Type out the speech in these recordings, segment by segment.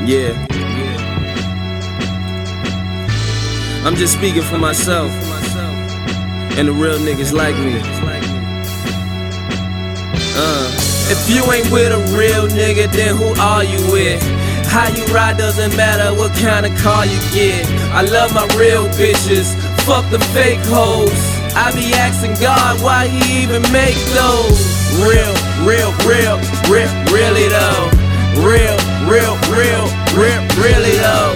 Yeah. I'm just speaking for myself and the real niggas like me. If you ain't with a real nigga, then who are you with? How you ride doesn't matter what kind of car you get. I love my real bitches, fuck the fake hoes. I be asking God why he even make those. Really though. Really though.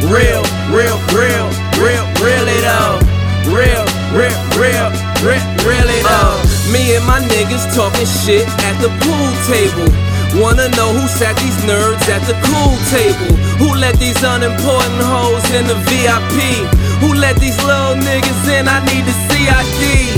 Really though. Me and my niggas talking shit at the pool table. Wanna know who sat these nerds at the cool table? Who let these unimportant hoes in the VIP? Who let these little niggas in? I need the CID.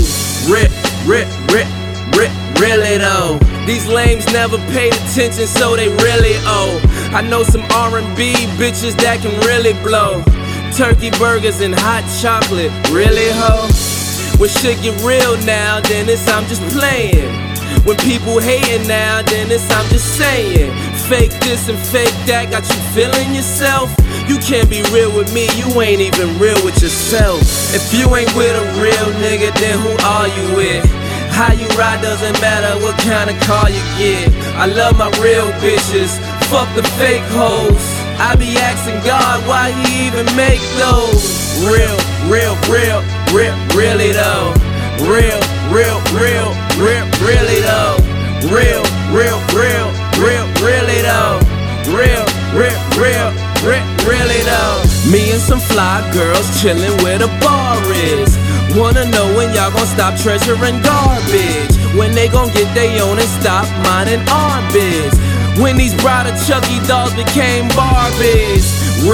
Really though. These lames never paid attention, so they really owe. I know some R&B bitches that can really blow. Turkey burgers and hot chocolate, really ho? When shit get real now, then it's I'm just playing. When people hating now, then it's I'm just saying. Fake this and fake that, got you feeling yourself? You can't be real with me, you ain't even real with yourself. If you ain't with a real nigga, then who are you with? How you ride doesn't matter what kind of car you get. I love my real bitches, fuck the fake hoes. I be asking God why he even make those. Really though. Really though. Really though. Me and some fly girls chillin' where the bar is. Wanna know when y'all gon' stop treasuring garbage? When they gon' get they own and stop minding our biz? When these brother Chucky dolls became Barbies?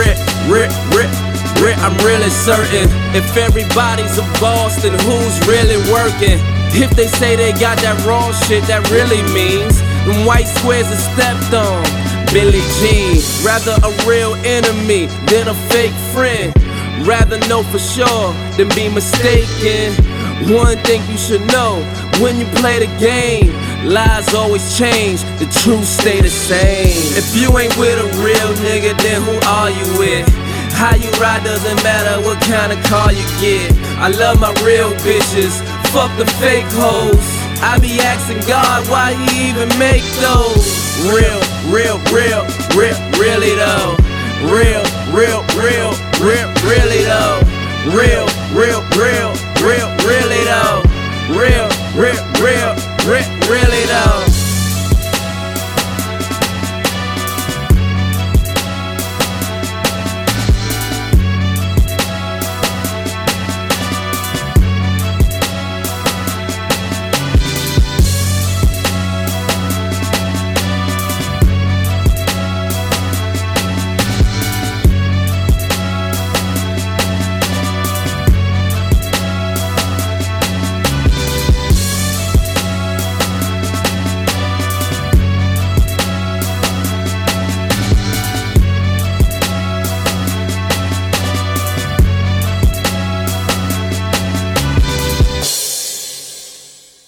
I'm really certain. If everybody's a boss, then who's really working? If they say they got that raw shit, that really means them white squares are stepped on. Billie Jean, rather a real enemy than a fake friend. Rather know for sure than be mistaken. One thing you should know, when you play the game, lies always change, the truth stay the same. If you ain't with a real nigga, then who are you with? How you ride doesn't matter what kind of car you get. I love my real bitches, fuck the fake hoes. I be asking God why he even make those. Really though. Really though.